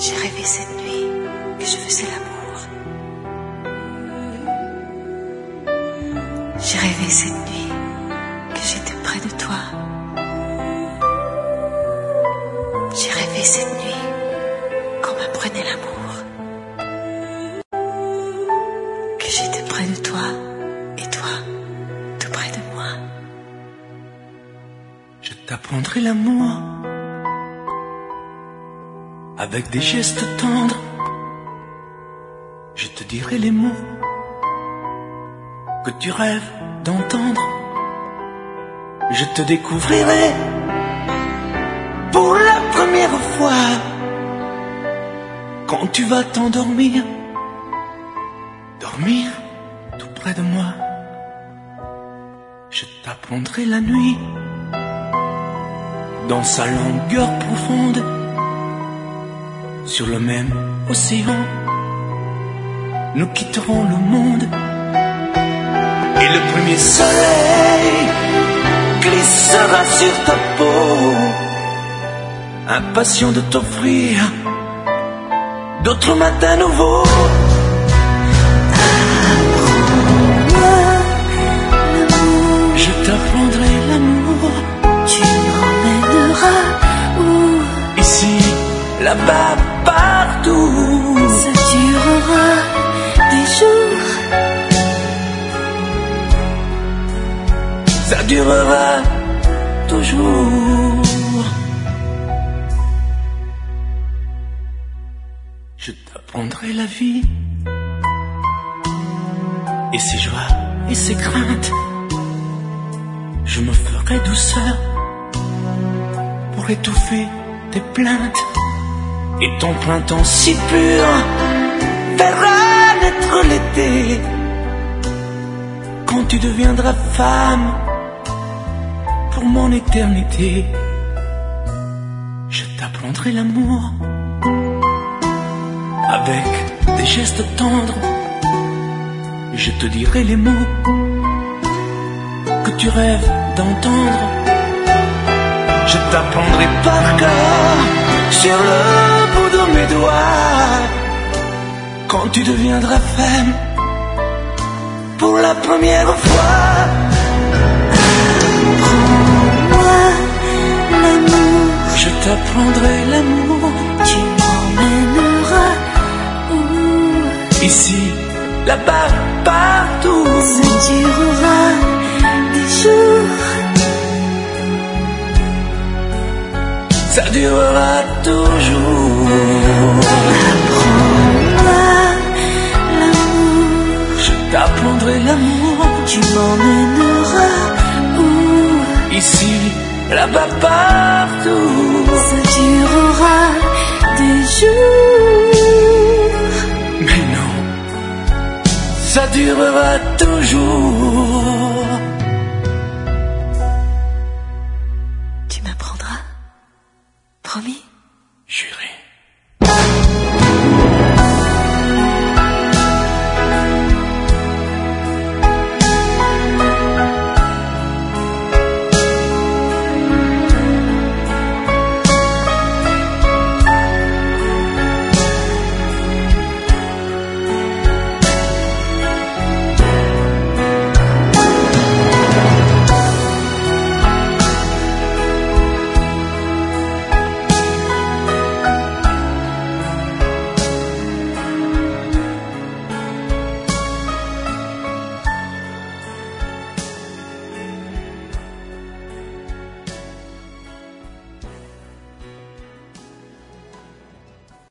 J'ai rêvé cette nuit que je faisais l'amour. J'ai rêvé cette nuit que j'étais près de toi. J'ai rêvé cette nuit qu'on m'apprenait l'amour. Que j'étais près de toi et toi tout près de moi. Je t'apprendrai l'amour avec des gestes tendres. Je te dirai les mots que tu rêves d'entendre. Je te découvrirai pour la première fois quand tu vas t'endormir, dormir tout près de moi. Je t'apprendrai la nuit dans sa longueur profonde, sur le même océan, nous quitterons le monde. Et le premier soleil glissera sur ta peau, impatient de t'offrir d'autres matins nouveaux. Apprends-moi l'amour, Je t'apprendrai l'amour. tu m'emmèneras où? Ici, là-bas, partout. Ça durera des jours, Ça durera toujours. Je t'apprendrai la vie et ses joies et ses craintes. Je me ferai douceur pour étouffer tes plaintes. Et ton printemps si pur verra naître l'été. Quand tu deviendras femme pour mon éternité, je t'apprendrai l'amour avec des gestes tendres. Je te dirai les mots que tu rêves d'entendre. Je t'apprendrai par cœur sur le bout de mes doigts quand tu deviendras femme pour la première fois. apprends-moi l'amour, Je t'apprendrai l'amour. tu m'emmèneras où? Ici, là-bas, partout. Ça durera des jours, Ça durera toujours. apprends-moi l'amour, Je t'apprendrai l'amour. tu m'emmèneras où? Ici, là-bas, partout. Ça durera des jours, Mais non, ça durera toujours. tu m'apprendras, promis? Juré.